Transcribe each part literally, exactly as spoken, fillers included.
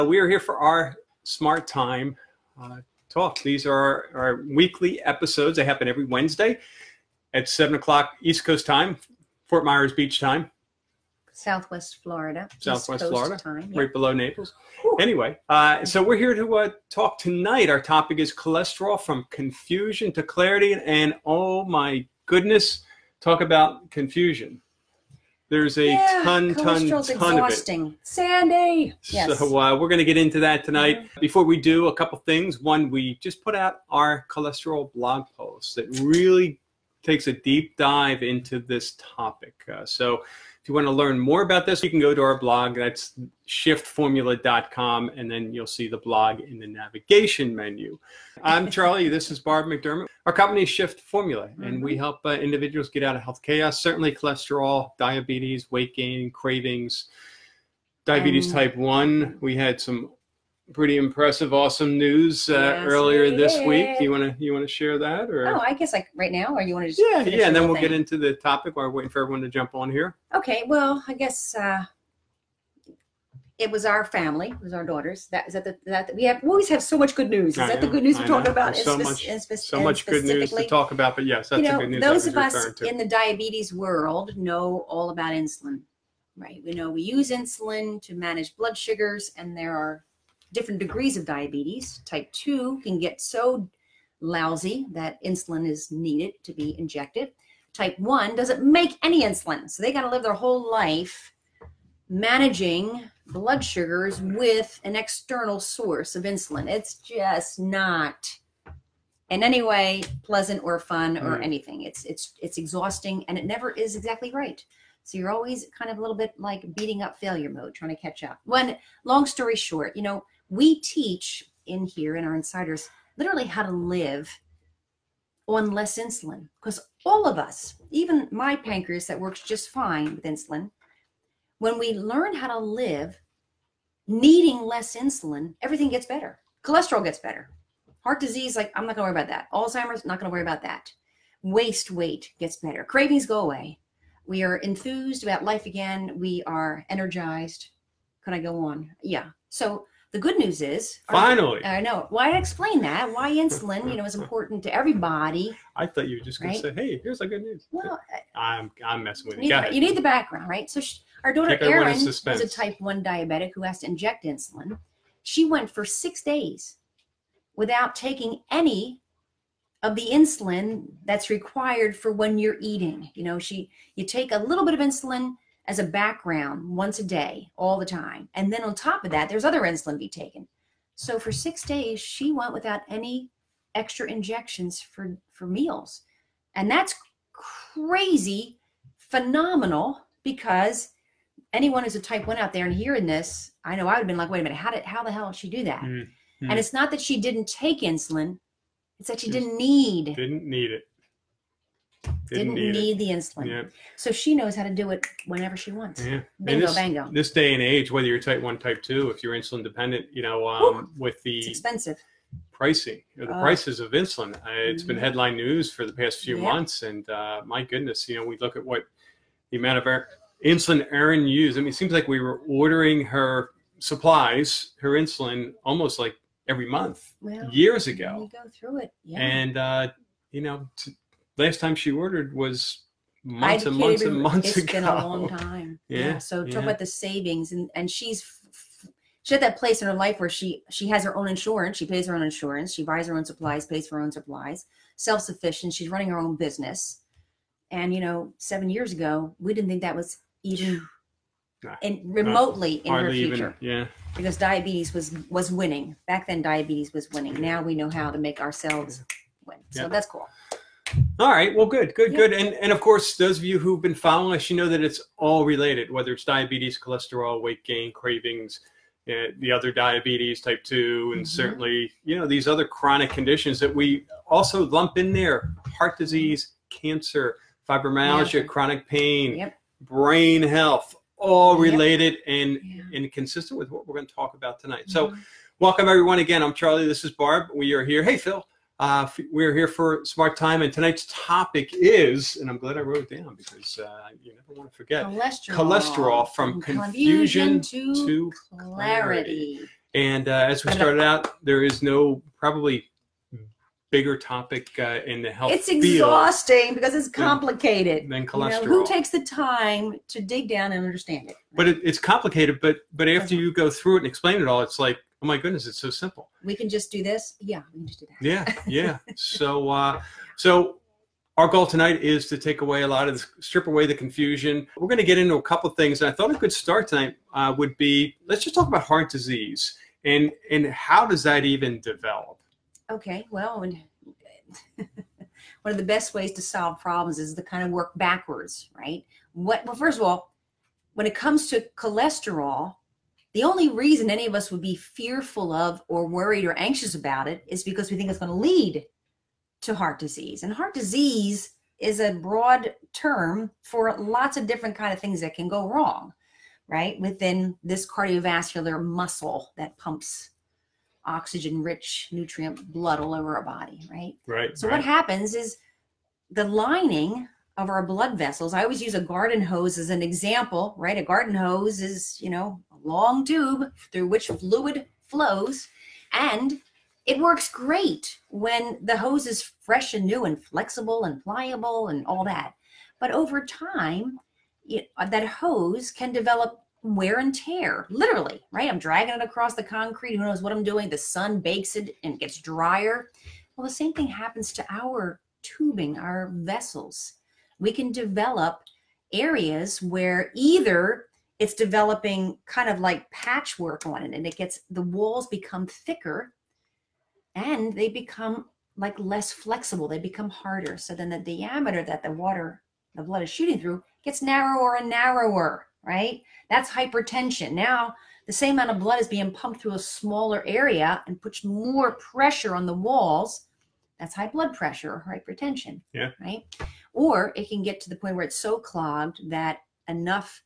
We are here for our Smart Time uh, talk. These are our, our weekly episodes. They happen every Wednesday at seven o'clock East Coast time, Fort Myers Beach time. Southwest Florida. Southwest Florida, time, yeah. Right below Naples. Whew. Anyway, uh, so we're here to uh, talk tonight. Our topic is cholesterol, from confusion to clarity. And oh my goodness, talk about confusion. There's a yeah, ton, ton, ton exhausting. of it. Sandy. Yes. So uh, we're going to get into that tonight. Mm-hmm. Before we do, a couple things. One, we just put out our cholesterol blog post that really takes a deep dive into this topic. Uh, so if you want to learn more about this, you can go to our blog. That's shift formula dot com, and then you'll see the blog in the navigation menu. I'm Charlie. This is Barb McDermott. Our company is Shift Formula, mm-hmm. and we help uh, individuals get out of health chaos. Certainly cholesterol, diabetes, weight gain, cravings, diabetes um, type one. We had some pretty impressive, awesome news uh, yes, earlier we this did. week. You want to you want to share that, or? Oh, I guess like right now, or you want to just yeah, yeah, and then we'll thing? get into the topic while we're waiting for everyone to jump on here. Okay, well, I guess uh, it was our family, it was our daughters. That is that the, that we have we always have so much good news. Is I that know, the good news I we're talking know. about? So and much, and so much good news to talk about. But yes, that's you know, the good news. Those of us in the diabetes world know all about insulin, right? We know we use insulin to manage blood sugars, and there are different degrees of diabetes. Type two can get so lousy that insulin is needed to be injected. Type one doesn't make any insulin, so they got to live their whole life managing blood sugars with an external source of insulin. It's just not in any way pleasant or fun or mm. anything. It's it's it's exhausting, and it never is exactly right. So you're always kind of a little bit like beating up failure mode, trying to catch up. When, long story short, you know, we teach in here in our insiders literally how to live on less insulin, because all of us, even my pancreas that works just fine with insulin, when we learn how to live needing less insulin, everything gets better. Cholesterol gets better. Heart disease, like I'm not going to worry about that. Alzheimer's, not going to worry about that. Waist weight gets better. Cravings go away. We are enthused about life again. We are energized. Can I go on? Yeah. So the good news is, finally, I know why I explain that, why insulin, you know, is important to everybody. I thought you were just going right? to say, hey, here's the good news. Well, I'm, I'm messing with you. You need, the, you need the background, right? So she, our daughter Keep Erin is a type one diabetic who has to inject insulin. She went for six days without taking any of the insulin that's required for when you're eating. You know, she, you take a little bit of insulin as a background once a day, all the time. And then on top of that, there's other insulin to be taken. So for six days, she went without any extra injections for, for meals. And that's crazy, phenomenal, because anyone who's a type one out there and hearing this, I know I would have been like, wait a minute, how did, how the hell did she do that? Mm-hmm. And it's not that she didn't take insulin. It's that she Just didn't need. Didn't need it. Didn't, didn't need, need the insulin. Yeah. So she knows how to do it whenever she wants. Yeah. Bingo, this, bango. This day and age, whether you're type one, type two, if you're insulin dependent, you know, um, Ooh, with the it's expensive pricing, or the uh, prices of insulin, uh, it's mm-hmm. been headline news for the past few yeah. months. And uh, my goodness, you know, we look at what the amount of our insulin Erin used. I mean, it seems like we were ordering her supplies, her insulin, almost like every month, well, years ago. We go through it. Yeah. And, uh, you know, t- last time she ordered was months I and months even, and months it's ago. It's been a long time. Yeah. yeah. So talk yeah. about the savings, and, and she's she's at that place in her life where she she has her own insurance. She pays her own insurance. She buys her own supplies, pays for her own supplies. Self-sufficient. She's running her own business. And you know, seven years ago, we didn't think that was even nah, in remotely in her future. Even, yeah. Because diabetes was was winning back then. Diabetes was winning. Now we know how to make ourselves win. So yeah. that's cool. All right. Well, good, good, yeah. good. And and of course, those of you who've been following us, you know that it's all related, whether it's diabetes, cholesterol, weight gain, cravings, uh, the other diabetes type two, and mm-hmm. certainly, you know, these other chronic conditions that we also lump in there: heart disease, cancer, fibromyalgia, yeah. chronic pain, yep. brain health, all related yep. and, yeah. and consistent with what we're going to talk about tonight. Mm-hmm. So welcome, everyone. Again, I'm Charlie. This is Barb. We are here. Hey, Phil. Uh, we're here for Smart Time, and tonight's topic is, and I'm glad I wrote it down because uh, you never want to forget, cholesterol, cholesterol from, from confusion, confusion to, to clarity. clarity. And uh, as we started out, there is no probably bigger topic uh, in the health It's field exhausting because it's complicated. than, than You cholesterol. know, who takes the time to dig down and understand it? But it, it's complicated. But but after you go through it and explain it all, it's like, oh my goodness, it's so simple. We can just do this. Yeah, we can just do that. Yeah, yeah. so uh, so our goal tonight is to take away a lot of this, strip away the confusion. We're going to get into a couple of things, and I thought a good start tonight uh, would be, let's just talk about heart disease and and how does that even develop? Okay, well, and one of the best ways to solve problems is to kind of work backwards, right? What? Well, first of all, when it comes to cholesterol, the only reason any of us would be fearful of or worried or anxious about it is because we think it's going to lead to heart disease. And heart disease is a broad term for lots of different kind of things that can go wrong, right? Within this cardiovascular muscle that pumps oxygen-rich, nutrient blood all over our body, right? Right. So right. what happens is the lining of our blood vessels, I always use a garden hose as an example, right? A garden hose is, you know, a long tube through which fluid flows, and it works great when the hose is fresh and new and flexible and pliable and all that. But over time, it, that hose can develop wear and tear, literally, right? I'm dragging it across the concrete. Who knows what I'm doing? The sun bakes it and it gets drier. Well, the same thing happens to our tubing, our vessels. We can develop areas where either it's developing kind of like patchwork on it and it gets, the walls become thicker and they become like less flexible. They become harder. So then the diameter that the water, the blood is shooting through gets narrower and narrower, right? That's hypertension. Now the same amount of blood is being pumped through a smaller area and puts more pressure on the walls. That's high blood pressure or hypertension, yeah. right? Or it can get to the point where it's so clogged that enough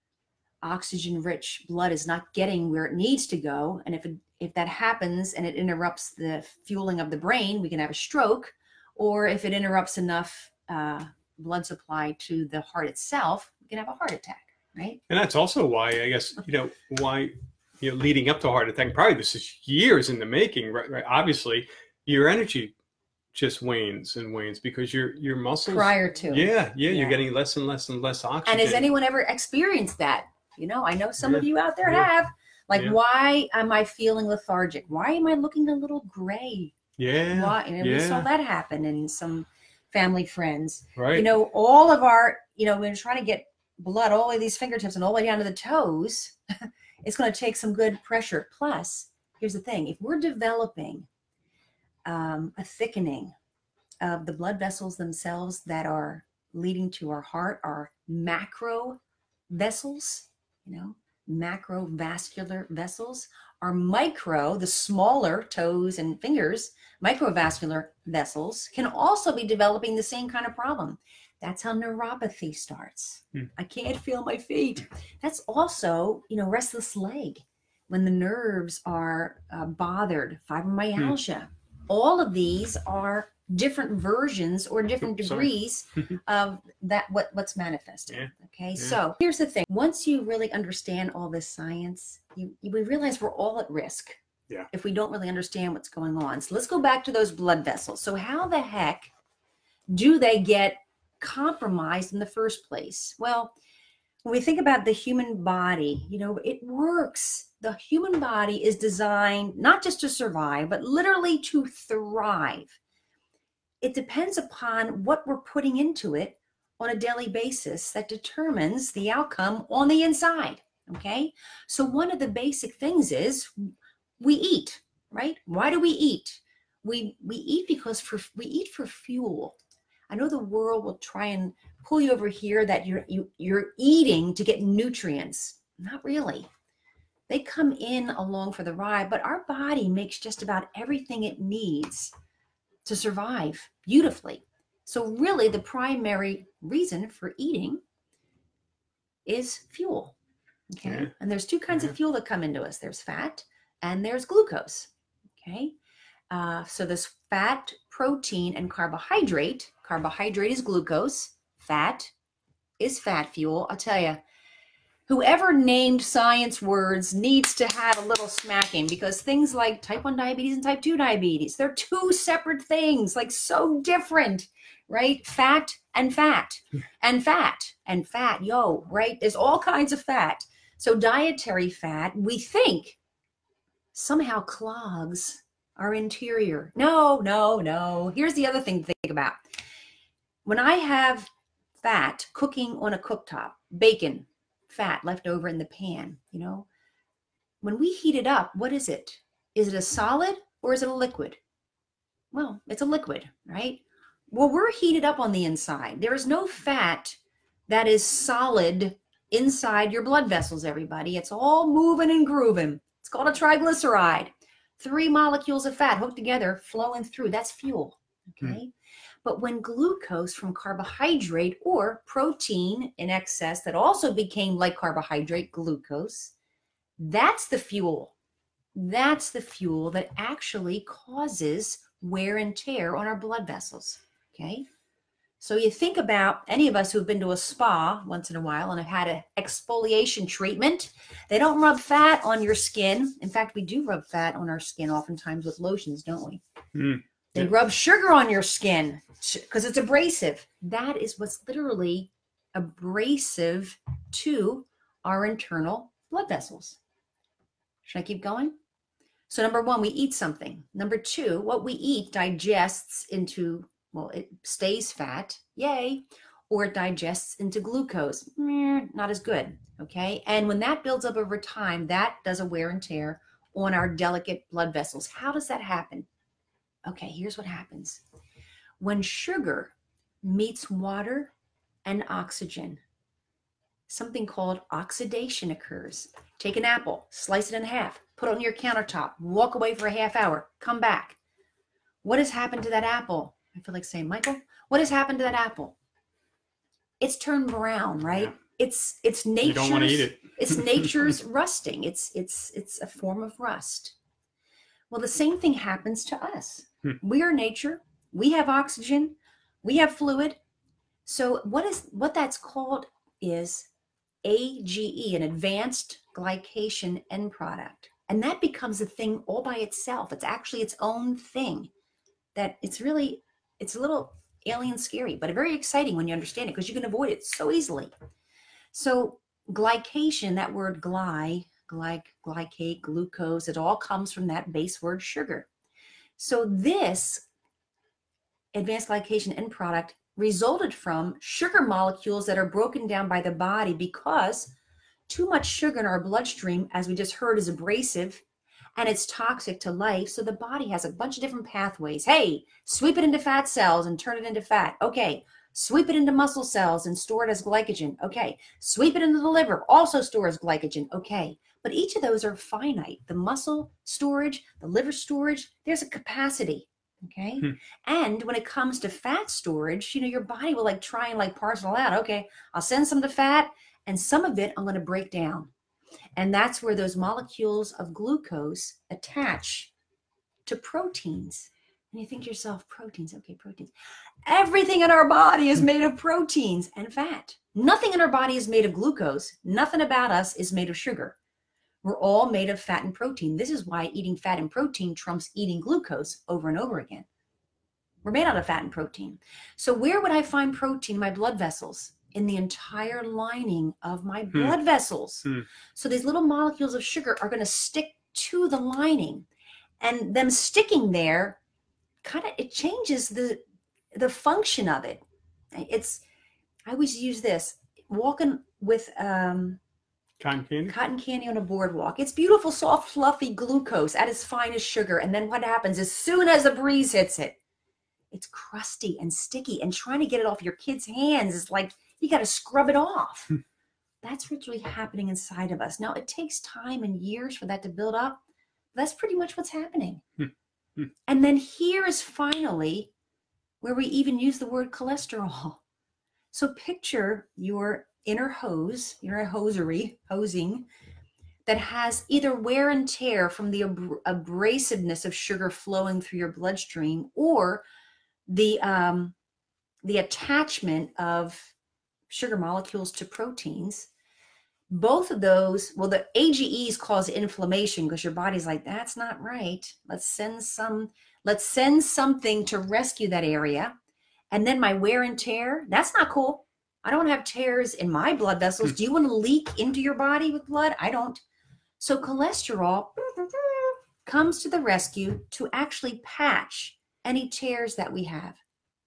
oxygen-rich blood is not getting where it needs to go. And if it, if that happens and it interrupts the fueling of the brain, we can have a stroke. Or if it interrupts enough uh, blood supply to the heart itself, we can have a heart attack, right? And that's also why, I guess, you know, why, you know, leading up to a heart attack, probably this is years in the making, right? right? Obviously, your energy just wanes and wanes because your your muscles prior to yeah, yeah yeah you're getting less and less and less oxygen. And has anyone ever experienced that? You know, I know some yeah. of you out there yeah. have. Like, yeah. Why am I feeling lethargic? Why am I looking a little gray? Yeah. Why? And yeah. we saw that happen in some family friends. Right. You know, all of our, you know, we're trying to get blood all the way to these fingertips and all the way down to the toes. It's going to take some good pressure. Plus, here's the thing: if we're developing um, a thickening of the blood vessels themselves that are leading to our heart, our macro vessels, you know, macrovascular vessels, our micro, the smaller toes and fingers, microvascular vessels can also be developing the same kind of problem. That's how neuropathy starts. Hmm. I can't feel my feet. That's also, you know, restless leg. When the nerves are uh, bothered, fibromyalgia. Hmm. All of these are different versions or different degrees of that what what's manifested. Yeah. Okay, yeah. So here's the thing: once you really understand all this science, you, you we realize we're all at risk. Yeah. If we don't really understand what's going on. So let's go back to those blood vessels. So how the heck do they get compromised in the first place? Well, when we think about the human body, you know, it works. The human body is designed not just to survive, but literally to thrive. It depends upon what we're putting into it on a daily basis that determines the outcome on the inside. Okay. So one of the basic things is we eat, right? Why do we eat? We, we eat because for, we eat for fuel. I know the world will try and pull you over here that you're, you, you're eating to get nutrients. Not really. They come in along for the ride, but our body makes just about everything it needs to survive beautifully. So really the primary reason for eating is fuel. Okay. Yeah. And there's two kinds yeah. of fuel that come into us. There's fat and there's glucose. Okay. Uh, so there's fat, protein, and carbohydrate. Carbohydrate is glucose. Fat is fat fuel. I'll tell you, whoever named science words needs to have a little smacking, because things like type one diabetes and type two diabetes, they're two separate things, like so different, right? Fat and fat and fat and fat, yo, right? There's all kinds of fat. So dietary fat, we think, somehow clogs our interior. No, no, no. Here's the other thing to think about. When I have fat cooking on a cooktop, bacon, fat left over in the pan, you know, when we heat it up, what is it? Is it a solid or is it a liquid? Well, it's a liquid, right? Well, we're heated up on the inside. There is no fat that is solid inside your blood vessels, everybody. It's all moving and grooving. It's called a triglyceride. Three molecules of fat hooked together, flowing through. That's fuel, okay? Hmm. But when glucose from carbohydrate or protein in excess that also became like carbohydrate, glucose, that's the fuel. That's the fuel that actually causes wear and tear on our blood vessels, okay? So you think about any of us who've been to a spa once in a while and have had an exfoliation treatment. They don't rub fat on your skin. In fact, we do rub fat on our skin oftentimes with lotions, don't we? Mm. They yeah. rub sugar on your skin because it's abrasive. That is what's literally abrasive to our internal blood vessels. Should I keep going? So number one, we eat something. Number two, what we eat digests into, well, it stays fat, yay, or it digests into glucose, meh, not as good, okay? And when that builds up over time, that does a wear and tear on our delicate blood vessels. How does that happen? Okay, here's what happens. When sugar meets water and oxygen, something called oxidation occurs. Take an apple, slice it in half, put it on your countertop, walk away for a half hour, come back. What has happened to that apple? I feel like saying, Michael, what has happened to that apple? It's turned brown, right? Yeah. It's it's nature's. You don't want to eat it. It's nature's rusting. It's it's it's a form of rust. Well, the same thing happens to us. Hmm. We are nature. We have oxygen. We have fluid. So what is what that's called is A G E, an advanced glycation end product, and that becomes a thing all by itself. It's actually its own thing. That it's really. It's a little alien scary, but very exciting when you understand it because you can avoid it so easily. So glycation, that word gly, glyc, glycate, glucose, it all comes from that base word sugar. So this advanced glycation end product resulted from sugar molecules that are broken down by the body because too much sugar in our bloodstream, as we just heard, is abrasive. And it's toxic to life. So the body has a bunch of different pathways. Hey, sweep it into fat cells and turn it into fat. Okay. Sweep it into muscle cells and store it as glycogen. Okay. Sweep it into the liver, also store as glycogen. Okay. But each of those are finite. The muscle storage, the liver storage, there's a capacity. Okay. Hmm. And when it comes to fat storage, you know, your body will like try and like parcel out. Okay. I'll send some to fat and some of it I'm going to break down. And that's where those molecules of glucose attach to proteins. And you think to yourself, proteins, okay, proteins. Everything in our body is made of proteins and fat. Nothing in our body is made of glucose. Nothing about us is made of sugar. We're all made of fat and protein. This is why eating fat and protein trumps eating glucose over and over again. We're made out of fat and protein. So where would I find protein in my blood vessels? In the entire lining of my blood hmm. vessels. Hmm. So these little molecules of sugar are going to stick to the lining, and them sticking there kind of, it changes the the function of it. It's, I always use this, walking with um, cotton candy? Cotton candy on a boardwalk. It's beautiful, soft, fluffy glucose at its finest sugar. And then what happens as soon as a breeze hits it, it's crusty and sticky, and trying to get it off your kid's hands is like, you got to scrub it off. That's what's really happening inside of us. Now, it takes time and years for that to build up. That's pretty much what's happening. And then here is finally where we even use the word cholesterol. So picture your inner hose, your hosiery, hosing, that has either wear and tear from the ab- abrasiveness of sugar flowing through your bloodstream, or the um, the attachment of sugar molecules to proteins. both of those, well, the A G Es cause inflammation because your body's like, that's not right. Let's send some, let's send something to rescue that area. And then my wear and tear, that's not cool. I don't have tears in my blood vessels. Do you want to leak into your body with blood? I don't. So cholesterol comes to the rescue to actually patch any tears that we have.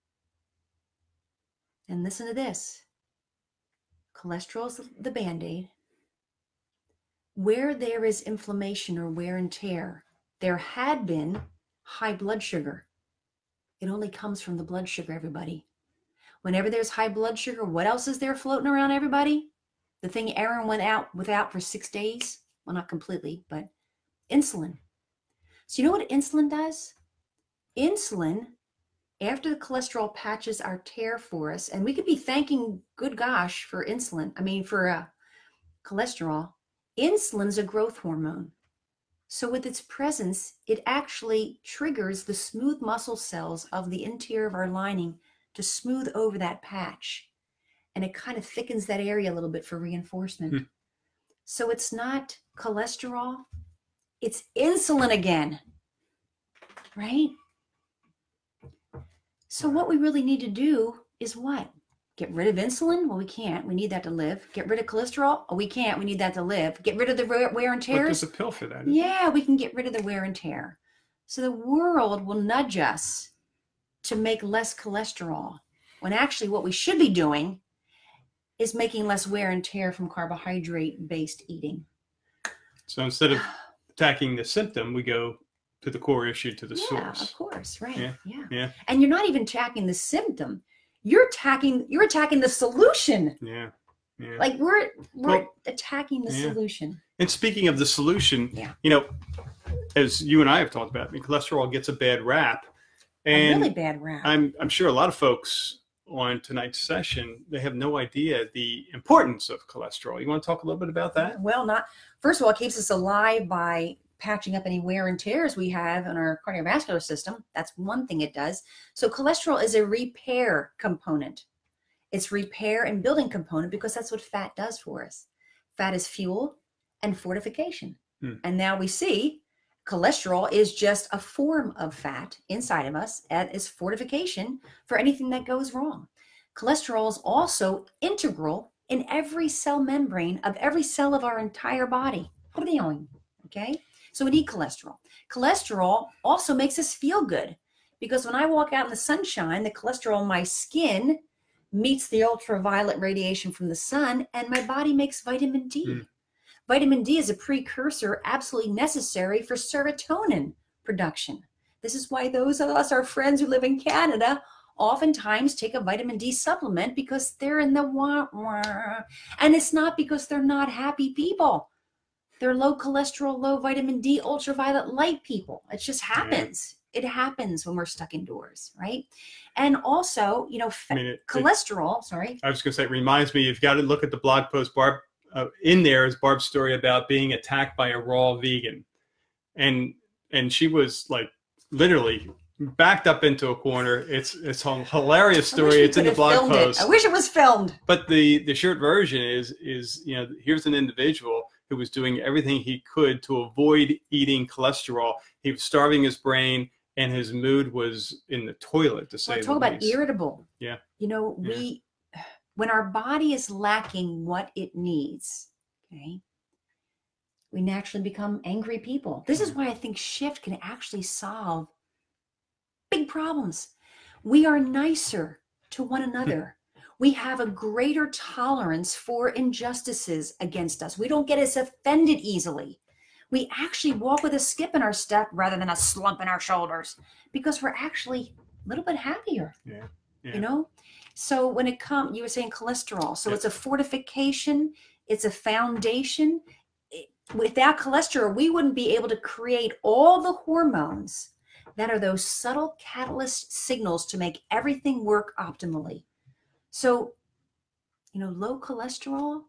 And listen to this. Cholesterol is the Band-Aid. Where there is inflammation or wear and tear, there had been high blood sugar. It only comes from the blood sugar, everybody. Whenever there's high blood sugar, what else is there floating around, everybody? The thing Aaron went out without for six days. Well, not completely, but insulin. So you know what insulin does? Insulin, after the cholesterol patches our tear for us, and we could be thanking good gosh for insulin, I mean for uh, cholesterol, insulin's a growth hormone. So with its presence, it actually triggers the smooth muscle cells of the interior of our lining to smooth over that patch. And it kind of thickens that area a little bit for reinforcement. Hmm. So it's not cholesterol, it's insulin again, right? So what we really need to do is what? Get rid of insulin? Well, we can't. We need that to live. Get rid of cholesterol? Oh, we can't. We need that to live. Get rid of the wear and tears? But there's a pill for that. Yeah, we can get rid of the wear and tear. So the world will nudge us to make less cholesterol, when actually what we should be doing is making less wear and tear from carbohydrate-based eating. So instead of attacking the symptom, we go to the core issue, to the yeah, source. Of course, right. Yeah. yeah. Yeah. And you're not even attacking the symptom. You're attacking you're attacking the solution. Yeah. Yeah. Like we're we're well, attacking the yeah. solution. And speaking of the solution, yeah. you know, as you and I have talked about, I mean, cholesterol gets a bad rap. And a really bad rap. I'm I'm sure a lot of folks on tonight's session, they have no idea the importance of cholesterol. You want to talk a little bit about that? Well, not first of all, it keeps us alive by patching up any wear and tears we have in our cardiovascular system. That's one thing it does. So cholesterol is a repair component. It's repair and building component because that's what fat does for us. Fat is fuel and fortification. Hmm. And now we see cholesterol is just a form of fat inside of us and is fortification for anything that goes wrong. Cholesterol is also integral in every cell membrane of every cell of our entire body. Okay? So we need cholesterol. Cholesterol also makes us feel good because when I walk out in the sunshine, the cholesterol in my skin meets the ultraviolet radiation from the sun and my body makes vitamin D. Mm. Vitamin D is a precursor absolutely necessary for serotonin production. This is why those of us, our friends who live in Canada, oftentimes take a vitamin D supplement because they're in the wah wah. And it's not because they're not happy people. They're low cholesterol, low vitamin D, ultraviolet light people. It just happens. Yeah. It happens when we're stuck indoors, right? And also, you know, I mean, it, cholesterol, it, sorry. I was going to say, it reminds me, you've got to look at the blog post, Barb. Uh, in there is Barb's story about being attacked by a raw vegan. And and she was like literally backed up into a corner. It's it's a hilarious story. It's in the blog post. It. I wish it was filmed. But the, the short version is, is, you know, here's an individual who was doing everything he could to avoid eating cholesterol. He was starving his brain and his mood was in the toilet, to say well, the talk about least. Irritable. Yeah. You know, yeah. we... when our body is lacking what it needs, okay, we naturally become angry people. This is why I think shift can actually solve big problems. We are nicer to one another. We have a greater tolerance for injustices against us. We don't get as offended easily. We actually walk with a skip in our step rather than a slump in our shoulders because we're actually a little bit happier. Yeah. Yeah. You know? So when it comes, you were saying cholesterol. So yeah. It's a fortification. It's a foundation. It, without cholesterol, we wouldn't be able to create all the hormones that are those subtle catalyst signals to make everything work optimally. So, you know, low cholesterol,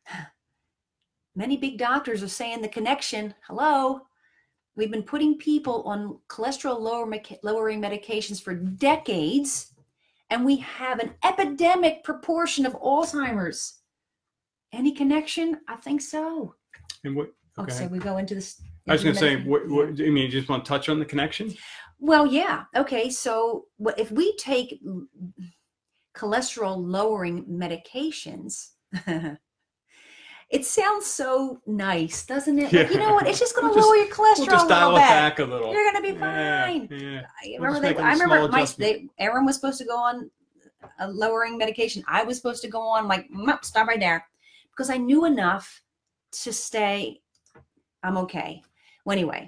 many big doctors are saying the connection, hello, we've been putting people on cholesterol lowering medications for decades. And we have an epidemic proportion of Alzheimer's Any connection? I think so. And what? Okay, Okay. so we go into this. I was going to say, what, yeah. what, do you mean you just want to touch on the connection? Well, yeah. Okay, so what if we take cholesterol lowering medications? It sounds so nice, doesn't it? Yeah. Like, you know what? It's just going to We'll lower just- your cholesterol We'll just a dial little it bit. back a little. You're going to be Yeah, fine. yeah. I We'll remember, just they, make a I small remember my adjustment. they, Aaron was supposed to go on a lowering medication. I was supposed to go on like mm, stop right there because I knew enough to stay. I'm okay. Well, anyway,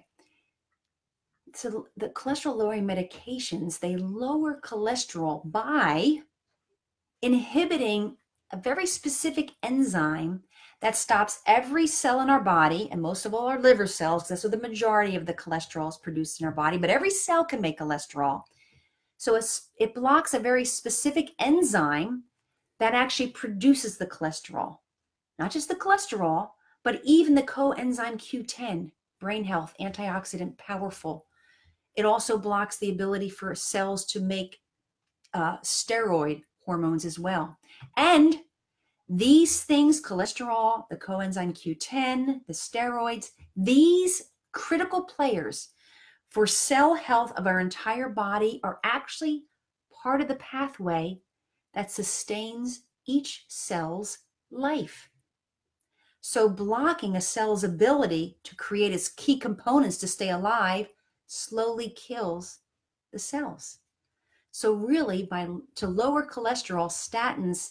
so the cholesterol lowering medications, they lower cholesterol by inhibiting a very specific enzyme that stops every cell in our body, and most of all our liver cells, because that's where the majority of the cholesterol is produced in our body, but every cell can make cholesterol. So it's, it blocks a very specific enzyme that actually produces the cholesterol. Not just the cholesterol, but even the coenzyme Q ten, brain health, antioxidant, powerful. It also blocks the ability for cells to make uh, steroid hormones as well. And these things, cholesterol, the coenzyme Q ten, the steroids, these critical players for cell health of our entire body are actually part of the pathway that sustains each cell's life. So blocking a cell's ability to create its key components to stay alive slowly kills the cells. So really, by to lower cholesterol, statins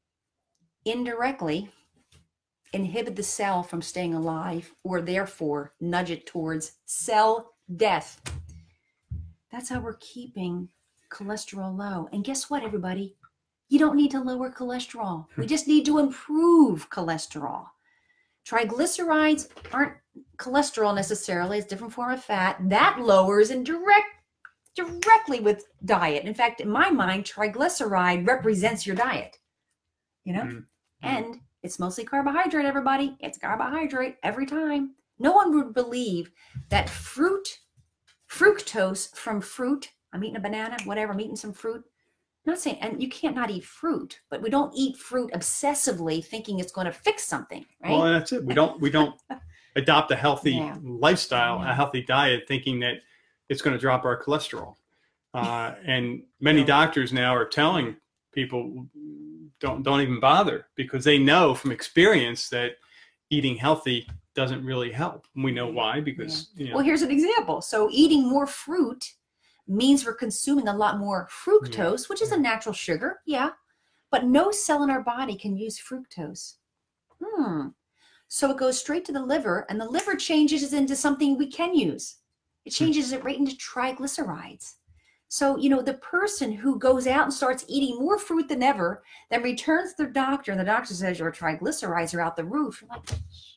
indirectly inhibit the cell from staying alive, or therefore nudge it towards cell death. That's how we're keeping cholesterol low. And guess what, everybody? You don't need to lower cholesterol. We just need to improve cholesterol. Triglycerides aren't cholesterol necessarily. It's a different form of fat. That lowers in direct directly with diet. In fact, in my mind, triglyceride represents your diet. You know? Mm-hmm. And it's mostly carbohydrate, everybody. It's carbohydrate every time. No one would believe that fruit, fructose from fruit, I'm eating a banana, whatever, I'm eating some fruit. I'm not saying, and you can't not eat fruit, but we don't eat fruit obsessively thinking it's going to fix something, right? Well, that's it. We don't, we don't adopt a healthy yeah. lifestyle, yeah. a healthy diet, thinking that it's going to drop our cholesterol. Uh, and many doctors now are telling people, don't don't even bother, because they know from experience that eating healthy doesn't really help. And we know why, because yeah. you know. Well, here's an example. So eating more fruit means we're consuming a lot more fructose, yeah. which is a natural sugar, yeah. But no cell in our body can use fructose. Hmm. So it goes straight to the liver, and the liver changes it into something we can use. It changes it right into triglycerides. So, you know, the person who goes out and starts eating more fruit than ever, then returns to their doctor, and the doctor says your triglycerides are out the roof. You're like,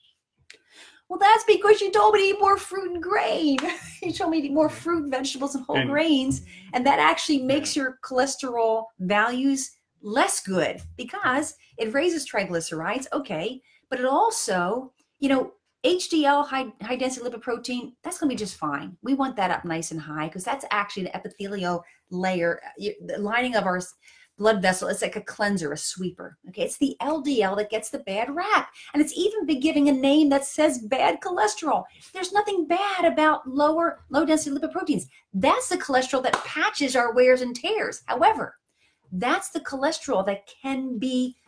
well, that's because you told me to eat more fruit and grain. You told me to eat more fruit, vegetables, and whole and, grains. And that actually makes yeah. your cholesterol values less good because it raises triglycerides. Okay. But it also, you know, H D L, high, high density lipoprotein, that's going to be just fine. We want that up nice and high because that's actually the epithelial layer, the lining of our blood vessel. It's like a cleanser, a sweeper. Okay, it's the L D L that gets the bad rap. And it's even been giving a name that says bad cholesterol. There's nothing bad about lower, low density lipoproteins. That's the cholesterol that patches our wears and tears. However, that's the cholesterol that can be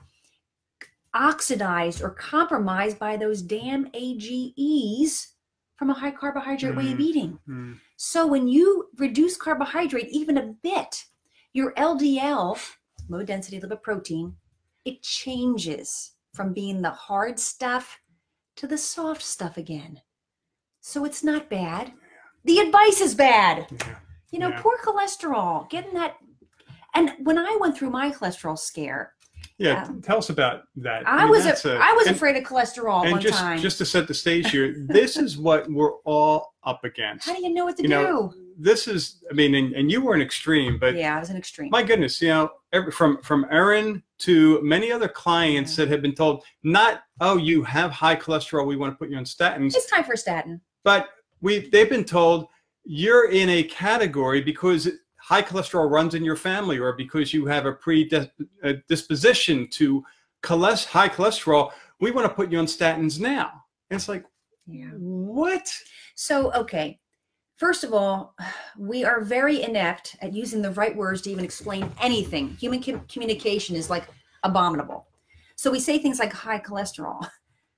oxidized or compromised by those damn A G Es from a high carbohydrate mm-hmm. way of eating. Mm-hmm. So when you reduce carbohydrate even a bit, your L D L, low density lipoprotein, it changes from being the hard stuff to the soft stuff again. So it's not bad. The advice is bad. Yeah. You know, yeah. poor cholesterol, getting that. And when I went through my cholesterol scare, Yeah, um, tell us about that. I, I mean, was a, a, I was and, afraid of cholesterol and one just, time. just to set the stage here, this is what we're all up against. How do you know what to you do? Know, this is, I mean, and, and you were an extreme, but yeah, I was an extreme. My goodness, you know, every, from from Erin to many other clients yeah. that have been told, not, oh, you have high cholesterol, we want to put you on statins. It's time for a statin. But we they've been told you're in a category because high cholesterol runs in your family, or because you have a predisposition to cholesterol, high cholesterol, we want to put you on statins now. And it's like, Yeah. what? So, okay. First of all, we are very inept at using the right words to even explain anything. Human com- communication is like abominable. So we say things like high cholesterol,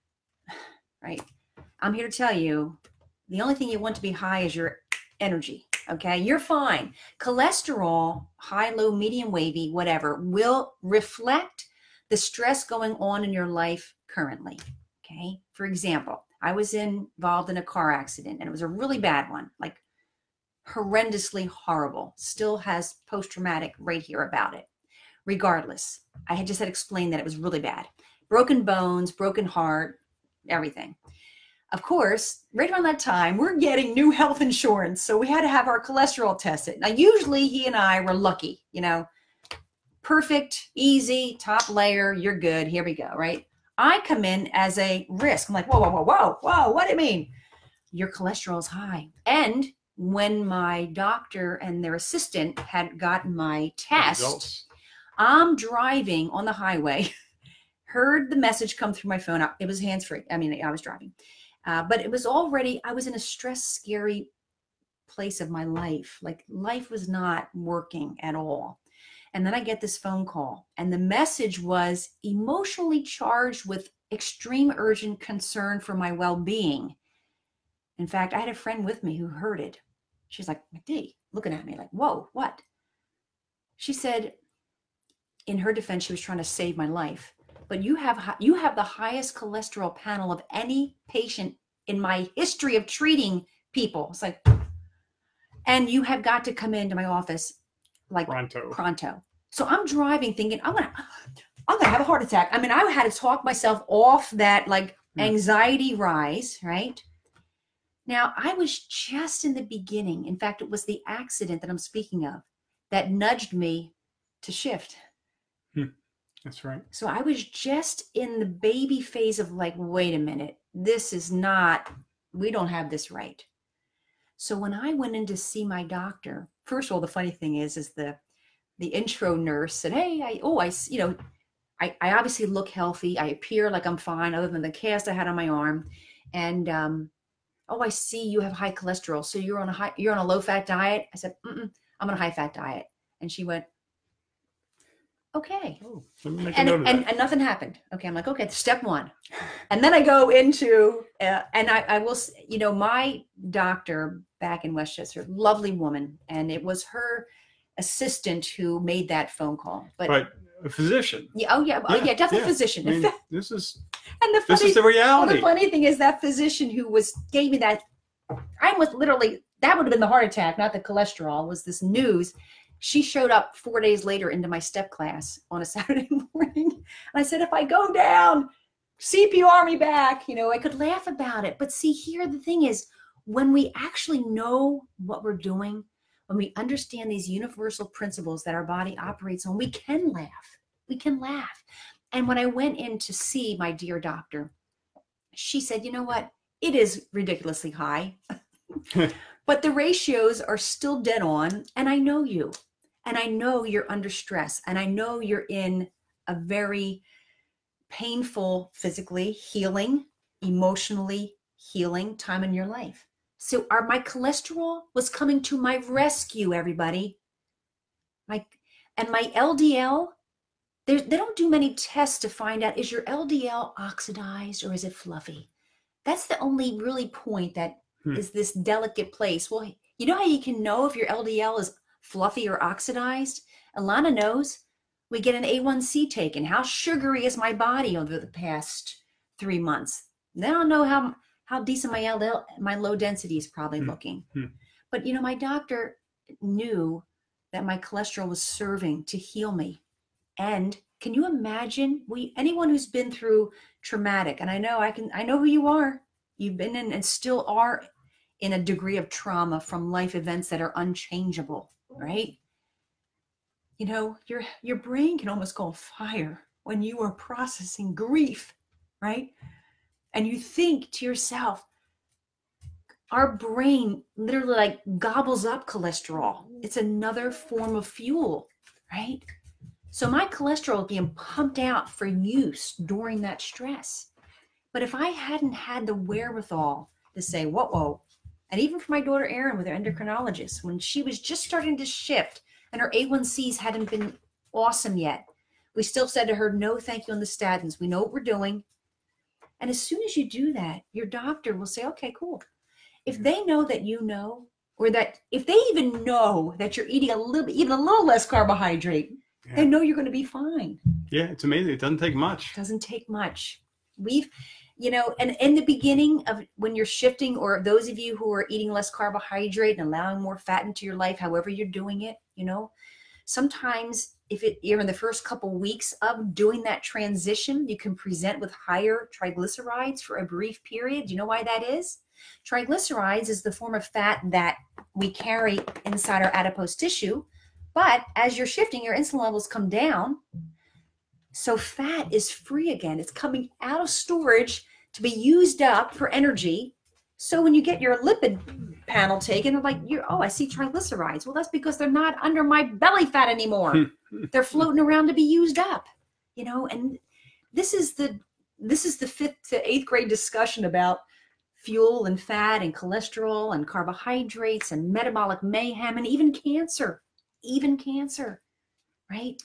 right? I'm here to tell you, the only thing you want to be high is your energy, okay? You're fine. Cholesterol, high, low, medium, wavy, whatever, will reflect the stress going on in your life currently, okay? For example, I was involved in a car accident, and it was a really bad one, like horrendously horrible. Still has post-traumatic right here about it. Regardless, I had just had explained that it was really bad. Broken bones, broken heart, everything. Of course, right around that time, we're getting new health insurance, so we had to have our cholesterol tested. Now, usually he and I were lucky, you know, perfect, easy, top layer, you're good, here we go, right? I come in as a risk. I'm like, whoa, whoa, whoa, whoa, whoa, what do you mean? Your cholesterol is high. And when my doctor and their assistant had gotten my test, Results. I'm driving on the highway, heard the message come through my phone. It was hands-free. I mean, I was driving. Uh, but it was already, I was in a stress, scary place of my life. Like life was not working at all. And then I get this phone call, and the message was emotionally charged with extreme urgent concern for my well-being. In fact, I had a friend with me who heard it. She's like, McD, looking at me like, whoa, what? She said, in her defense, she was trying to save my life. But you have you have the highest cholesterol panel of any patient in my history of treating people. It's like, and you have got to come into my office like Pronto. pronto. So I'm driving thinking, I'm gonna, I'm gonna have a heart attack. I mean, I had to talk myself off that like anxiety rise, right? Now, I was just in the beginning. In fact, it was the accident that I'm speaking of that nudged me to shift. Hmm. That's right. So I was just in the baby phase of like, wait a minute, this is not, we don't have this right. So when I went in to see my doctor, first of all, the funny thing is, is the, the intro nurse said, hey, I, oh, I, you know, I, I obviously look healthy. I appear like I'm fine other than the cast I had on my arm. And, um, oh, I see you have high cholesterol. So you're on a high, you're on a low fat diet. I said, Mm-mm, I'm on a high fat diet. And she went, okay. Oh, let me make a And, note of and, that. and nothing happened. Okay. I'm like, okay, step one. And then I go into, uh, and I, I will, s- you know, my doctor back in Westchester, lovely woman. And it was her assistant who made that phone call. But, But a physician. yeah, oh yeah, oh Yeah, yeah, definitely yeah. physician. I In mean, fact, this is and the this funny, is the well, reality. the funny thing is that physician who was gave me that, I was literally, that would have been the heart attack, not the cholesterol, was this news. She showed up four days later into my step class on a Saturday morning. And I said, if I go down, C P R me back. You know, I could laugh about it. But see, here the thing is, when we actually know what we're doing, when we understand these universal principles that our body operates on, we can laugh. We can laugh. And when I went in to see my dear doctor, she said, you know what? It is ridiculously high, but the ratios are still dead on. And I know you, and I know you're under stress, and I know you're in a very painful, physically healing, emotionally healing time in your life. So our, my cholesterol was coming to my rescue, everybody. My, and my L D L, they don't do many tests to find out, is your L D L oxidized or is it fluffy? That's the only really point that Hmm. is this delicate place. Well, you know how you can know if your L D L is fluffy or oxidized? Alana knows. We get an A one C taken. How sugary is my body over the past three months? Then I'll know how how decent my L D L, my low density is probably Hmm. looking. Hmm. But you know, my doctor knew that my cholesterol was serving to heal me. And can you imagine, we anyone who's been through traumatic, and I know I can, I know who you are. You've been in and still are in a degree of trauma from life events that are unchangeable, right? You know, your your brain can almost go on fire when you are processing grief, right? And you think to yourself, our brain literally like gobbles up cholesterol. It's another form of fuel, right? So my cholesterol is being pumped out for use during that stress. But if I hadn't had the wherewithal to say, whoa, whoa, and even for my daughter Erin with her endocrinologist, when she was just starting to shift and her A one Cs hadn't been awesome yet, we still said to her, no, thank you on the statins. We know what we're doing. And as soon as you do that, your doctor will say, okay, cool. If they know that you know, or that if they even know that you're eating a little bit, even a little less carbohydrate, yeah. they know you're going to be fine. Yeah, it's amazing. It doesn't take much. It doesn't take much. We've, you know, and in the beginning of when you're shifting, or those of you who are eating less carbohydrate and allowing more fat into your life, however you're doing it, you know, sometimes if it, you're in the first couple weeks of doing that transition, you can present with higher triglycerides for a brief period. Do you know why that is? Triglycerides is the form of fat that we carry inside our adipose tissue. But as you're shifting, your insulin levels come down. So fat is free again. It's coming out of storage to be used up for energy. So when you get your lipid panel taken, they're like, you're, oh, I see triglycerides. Well, that's because they're not under my belly fat anymore. They're floating around to be used up, you know, and this is the, this is the fifth to eighth grade discussion about fuel and fat and cholesterol and carbohydrates and metabolic mayhem and even cancer, even cancer, right?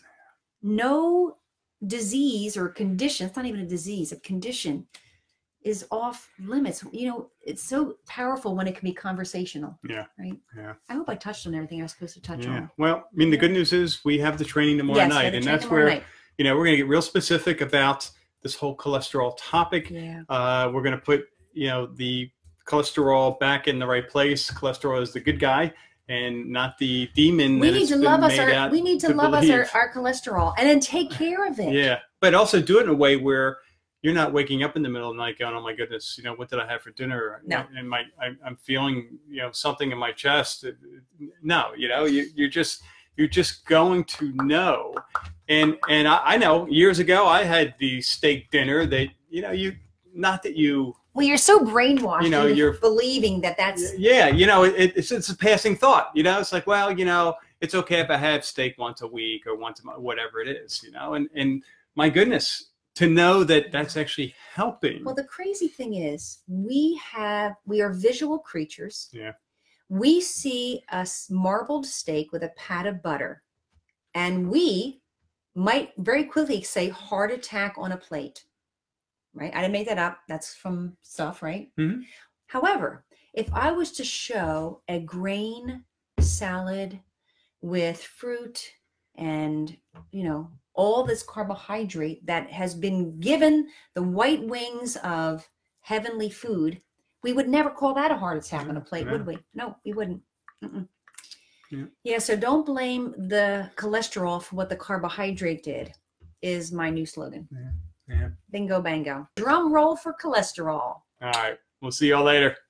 No disease or condition, it's not even a disease, a condition is off limits. You know, it's so powerful when it can be conversational. Yeah. Right. Yeah. I hope I touched on everything I was supposed to touch yeah. on. Well, I mean, the good news is we have the training tomorrow yes, night, and that's where, night. you know, we're going to get real specific about this whole cholesterol topic. Yeah. Uh, we're going to put, you know, the cholesterol back in the right place. Cholesterol is the good guy and not the demon. We that need to love us our, we need to, to love believe. us our, our cholesterol and then take care of it. Yeah. But also do it in a way where you're not waking up in the middle of the night going, oh my goodness, you know, what did I have for dinner? No. And my, I, I'm feeling, you know, something in my chest. No, you know, you, you're just, you're just going to know. And, and I, I know years ago I had the steak dinner that, you know, you, not that you, well, you're so brainwashed, you know, you're believing that that's, yeah, you know, it, it's, it's a passing thought, you know, it's like, well, you know, it's okay if I have steak once a week or once a month, whatever it is, you know, and, and my goodness, to know that that's actually helping. Well, the crazy thing is we have, we are visual creatures. Yeah. We see a marbled steak with a pat of butter, and we might very quickly say heart attack on a plate, right? I didn't make that up. That's from stuff, right? Mm-hmm. However, if I was to show a grain salad with fruit and, you know, all this carbohydrate that has been given the white wings of heavenly food, we would never call that a heart attack yeah, on a plate, yeah. would we? No, we wouldn't. Mm-mm. Yeah. yeah, so don't blame the cholesterol for what the carbohydrate did, is my new slogan. Yeah. Yeah. Bingo, bango. Drum roll for cholesterol. All right. We'll see y'all later.